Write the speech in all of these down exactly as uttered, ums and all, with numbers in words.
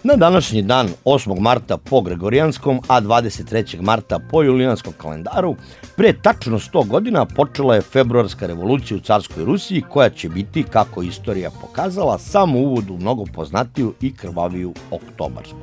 Na današnji dan, osmog marta po Gregorijanskom, a dvadeset trećeg marta po Julijanskom kalendaru, pre tačno sto godina počela je februarska revolucija u carskoj Rusiji, koja će biti, kako istorija pokazala, samo uvod u mnogo poznatiju i krvaviju oktobarsku.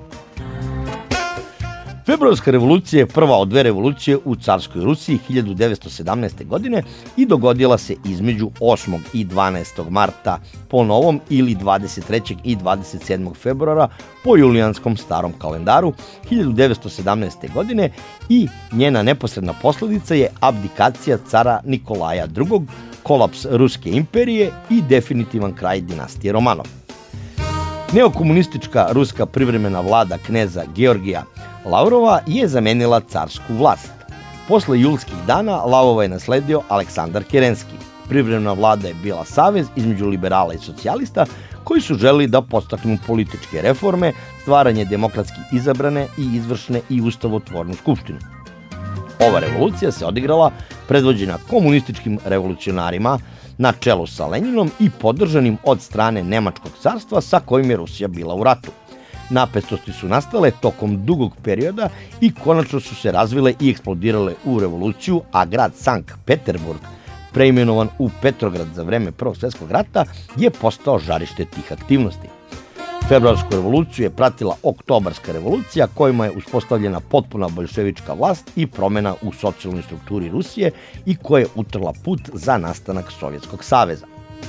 Februarska revolucija je prva od dve revolucije u carskoj Rusiji hiljadu devetsto sedamnaeste. godine i dogodila se između osmog i dvanaestog marta po novom ili dvadeset trećeg i dvadeset sedmog februara po julijanskom starom kalendaru hiljadu devetsto sedamnaeste. godine i njena neposredna posledica je abdikacija cara Nikolaja drugog., kolaps Ruske imperije i definitivan kraj dinastije Romanov. Neokomunistička ruska privremena vlada kneza Georgija Lavrova je zamenila carsku vlast. Posle julskih dana Lavrova je nasledio Aleksandar Kerenski. Privremena vlada je bila savez između liberala i socijalista koji su želeli da podstaknu političke reforme, stvaranje demokratski izabrane i izvršne i ustavotvornu skupštinu. Ova revolucija se odigrala predvođena komunističkim revolucionarima na čelu sa Lenjinom i podržanim od strane Nemačkog carstva sa kojim je Rusija bila u ratu. Napetosti su nastale tokom dugog perioda i konačno su se razvile i eksplodirale u revoluciju, a grad Sankt Peterburg, preimenovan u Petrograd za vreme Prvog svjetskog rata, je postao žarište tih aktivnosti. Februarsku revoluciju je pratila oktobarska revolucija, kojima je uspostavljena potpuna boljševička vlast i promjena u socijalnoj strukturi Rusije i koja je utrla put za nastanak Sovjetskog saveza.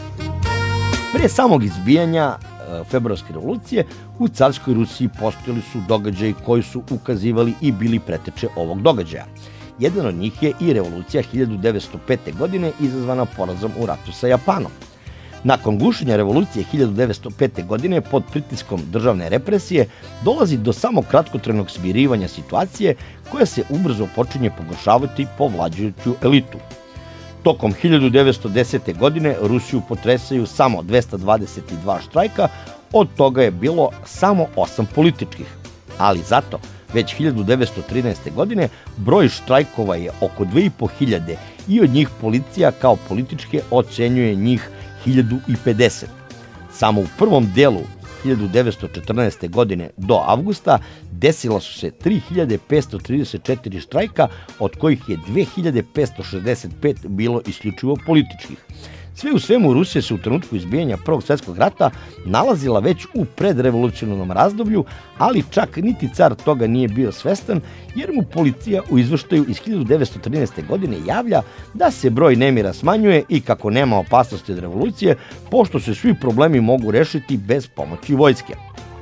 Prije samog izbijanja februarske revolucije u carskoj Rusiji postojali su događaji koji su ukazivali i bili preteče ovog događaja. Jedan od njih je i revolucija hiljadu devetsto pete. godine izazvana porazom u ratu sa Japanom. Nakon gušenja revolucije hiljadu devetsto pete. godine pod pritiskom državne represije dolazi do samo kratkotrajnog smirivanja situacije koja se ubrzo počinje pogoršavati po vladajuću elitu. Tokom hiljadu devetsto desete. godine Rusiju potresaju samo dvesta dvadeset dva štrajka, od toga je bilo samo osam političkih. Ali zato, već hiljadu devetsto trinaeste. godine broj štrajkova je oko dve i po hiljade i od njih policija kao političke ocenjuje njih hiljadu pedeset. Samo u prvom delu hiljadu devetsto četrnaeste. godine do avgusta desila su se tri hiljade petsto trideset četiri štrajka, od kojih je dve hiljade petsto šezdeset pet bilo isključivo političkih. Sve u svemu Rusija se u trenutku izbijanja Prvog svjetskog rata nalazila već u predrevolucionarnom razdoblju, ali čak niti car toga nije bio svestan, jer mu policija u izveštaju iz hiljadu devetsto trinaeste. godine javlja da se broj nemira smanjuje i kako nema opasnosti od revolucije, pošto se svi problemi mogu rešiti bez pomoći vojske.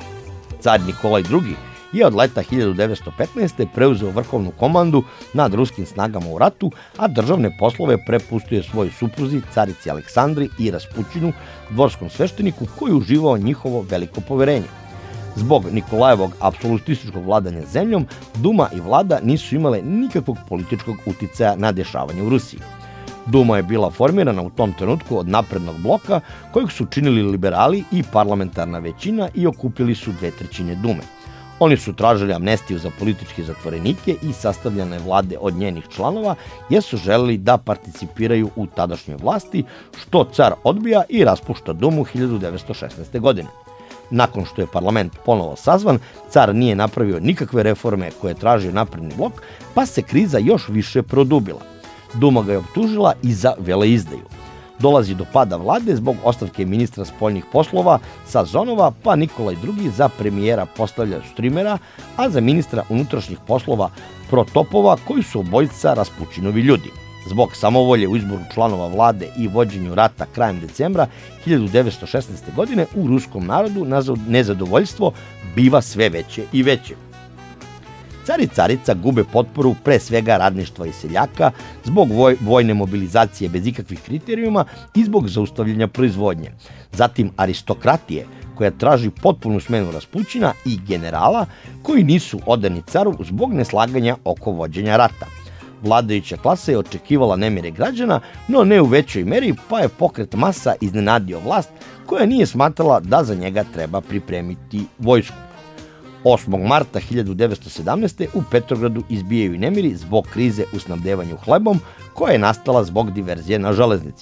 Car Nikolaj drugi. je od leta hiljadu devetsto petnaeste. preuzeo vrhovnu komandu nad ruskim snagama u ratu, a državne poslove prepustio svojoj supruzi, carici Aleksandri i Raspućinu, dvorskom svešteniku koji uživao njihovo veliko poverenje. Zbog Nikolajevog apsolutističkog vladanja zemljom, Duma i vlada nisu imale nikakvog političkog uticaja na dešavanje u Rusiji. Duma je bila formirana u tom trenutku od naprednog bloka, kojeg su činili liberali i parlamentarna većina i okupili su dve trećine Dume. Oni su tražili amnestiju za političke zatvorenike i sastavljane vlade od njenih članova, jer su želeli da participiraju u tadašnjoj vlasti, što car odbija i raspušta Dumu hiljadu devetsto šesnaeste. godine. Nakon što je parlament ponovo sazvan, car nije napravio nikakve reforme koje je tražio napredni blok, pa se kriza još više produbila. Duma ga je optužila i za veleizdaju. Dolazi do pada vlade zbog ostavke ministra spoljnih poslova Sazonova, pa Nikolaj drugi. za premijera postavlja Strimera, a za ministra unutrašnjih poslova Protopova, koji su obojica Raspućinovi ljudi. Zbog samovolje u izboru članova vlade i vođenju rata krajem decembra hiljadu devetsto šesnaeste. godine u ruskom narodu nezadovoljstvo biva sve veće i veće. Car i carica gube potporu pre svega radništva i seljaka zbog voj, vojne mobilizacije bez ikakvih kriterijuma i zbog zaustavljanja proizvodnje. Zatim aristokratije koja traži potpunu smenu Raspućina i generala koji nisu odani caru zbog neslaganja oko vođenja rata. Vladajuća klasa je očekivala nemire građana, no ne u većoj meri, pa je pokret masa iznenadio vlast koja nije smatrala da za njega treba pripremiti vojsku. osmog marta hiljadu devetsto sedamnaeste. u Petrogradu izbijaju nemiri zbog krize u snabdevanju hlebom koja je nastala zbog diverzije na železnici.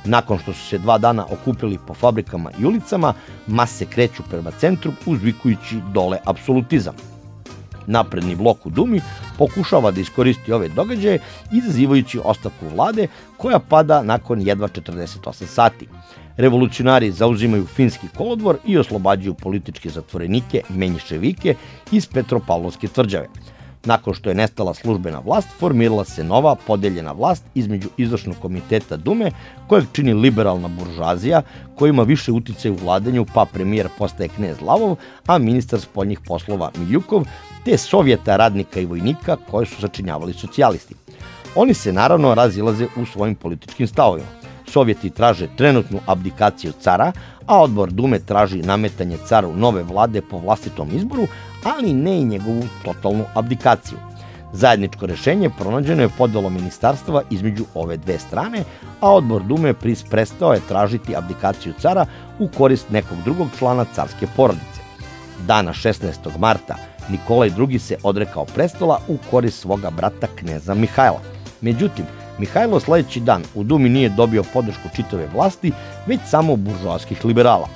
Nakon što su se dva dana okupili po fabrikama i ulicama, mase kreću prema centru uzvikujući dole apsolutizam. Napredni blok u Dumi pokušava da iskoristi ove događaje izazivajući ostavku vlade koja pada nakon jedva četrdeset osam sati. Revolucionari zauzimaju finski kolodvor i oslobađaju političke zatvorenike menješevike iz Petropavlovske tvrđave. Nakon što je nestala službena vlast, formirala se nova podeljena vlast između izvršnog komiteta Dume, kojeg čini liberalna buržoazija, koja ima više uticaja u vladanju, pa premijer postaje knez Lavov, a ministar spoljnih poslova Miljukov, te sovjeta radnika i vojnika koje su sačinjavali socijalisti. Oni se naravno razilaze u svojim političkim stavovima. Sovjeti traže trenutnu abdikaciju cara, a odbor Dume traži nametanje caru nove vlade po vlastitom izboru, ali ne i njegovu totalnu abdikaciju. Zajedničko rešenje pronađeno je podelom ministarstva između ove dve strane, a odbor Dume prestao je tražiti abdikaciju cara u korist nekog drugog člana carske porodice. Dana šesnaestog marta Nikolaj drugi se odrekao prestola u korist svoga brata kneza Mihajla. Međutim, Mihajlo sledeći dan u Dumi nije dobio podršku čitave vlasti, već samo buržoaskih liberala.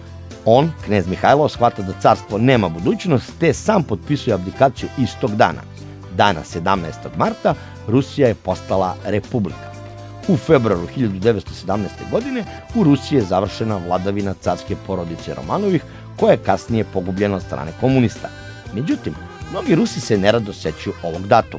On, knez Mihajlo, shvata da carstvo nema budućnost, te sam potpisuje abdikaciju istog dana. Dana sedamnaestog marta Rusija je postala republika. U februaru hiljadu devetsto sedamnaeste. godine u Rusiji je završena vladavina carske porodice Romanovih, koja je kasnije pogubljena od strane komunista. Međutim, mnogi Rusi se nerado sećaju ovog datuma.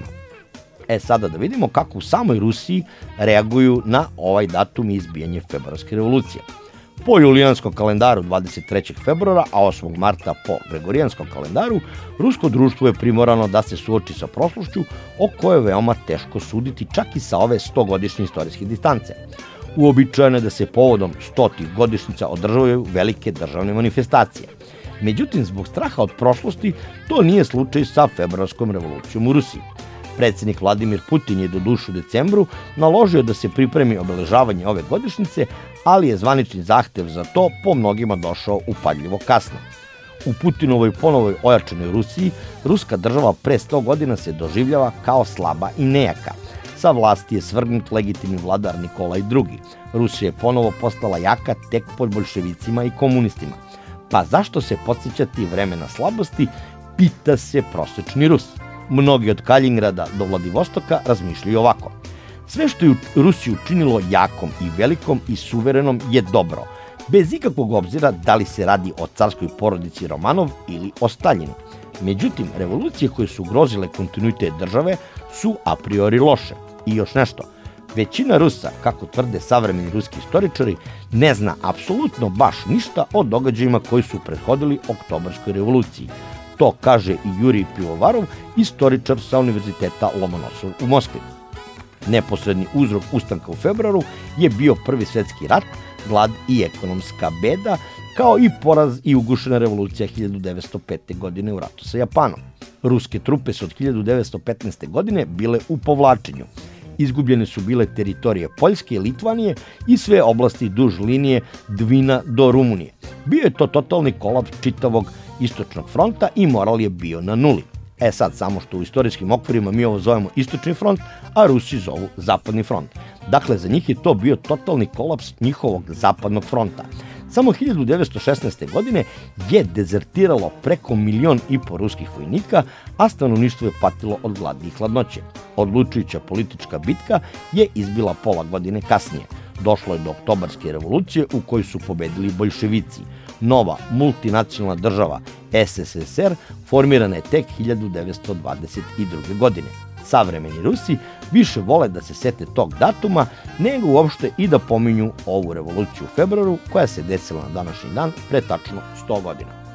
E sada da vidimo kako u samoj Rusiji reaguju na ovaj datum i izbijanje februarske revolucije. Po julijanskom kalendaru dvadeset trećeg februara, a osmog marta po gregorijanskom kalendaru, rusko društvo je primorano da se suoči sa prošlošću o kojoj je veoma teško suditi čak i sa ove stogodišnje istorijske distance. Uobičajeno je da se povodom stotih godišnjica održavaju velike državne manifestacije. Međutim, zbog straha od prošlosti, to nije slučaj sa februarskom revolucijom u Rusiji. Predsednik Vladimir Putin je do duše u decembru naložio da se pripremi obeležavanje ove godišnjice, ali je zvanični zahtev za to po mnogima došao upadljivo kasno. U Putinovoj ponovoj ojačanoj Rusiji, ruska država pre sto godina se doživljava kao slaba i nejaka. Sa vlasti je svrgnut legitimni vladar Nikolaj drugi. Rusija je ponovo postala jaka tek pod boljševicima i komunistima. Pa zašto se podsjećati vremena slabosti, pita se prosečni Rus. Mnogi od Kaljingrada do Vladivostoka razmišljaju ovako. Sve što je Rusiju učinilo jakom i velikom i suverenom je dobro, bez ikakvog obzira da li se radi o carskoj porodici Romanov ili o Staljinu. Međutim, revolucije koje su ugrozile kontinuitet države su a priori loše. I još nešto, većina Rusa, kako tvrde savremeni ruski istoričari, ne zna apsolutno baš ništa o događajima koji su prethodili Oktobarskoj revoluciji. To kaže i Jurij Pivovarov, istoričar sa Univerziteta Lomonosov u Moskvi. Neposredni uzrok ustanka u februaru je bio Prvi svetski rat, glad i ekonomska beda, kao i poraz i ugušena revolucija hiljadu devetsto pete. godine u ratu sa Japanom. Ruske trupe su od hiljadu devetsto petnaeste. godine bile u povlačenju. Izgubljene su bile teritorije Poljske i Litvanije i sve oblasti duž linije Dvina do Rumunije. Bio je to totalni kolaps čitavog istočnog fronta i moral je bio na nuli. E sad, samo što u istorijskim okvirima mi ovo zovemo istočni front, a Rusi zovu zapadni front. Dakle, za njih je to bio totalni kolaps njihovog zapadnog fronta. Samo hiljadu devetsto šesnaeste. godine je dezertiralo preko milion i po ruskih vojnika, a stanovništvo je patilo od gladi i hladnoće. Odlučujuća politička bitka je izbila pola godine kasnije. Došlo je do Oktobarske revolucije u kojoj su pobedili boljševici. Nova multinacionalna država S S S R formirana je tek hiljadu devetsto dvadeset druge. godine. Savremeni Rusi više vole da se sete tog datuma nego uopšte i da pominju ovu revoluciju u februaru koja se desila na današnji dan pre tačno sto godina.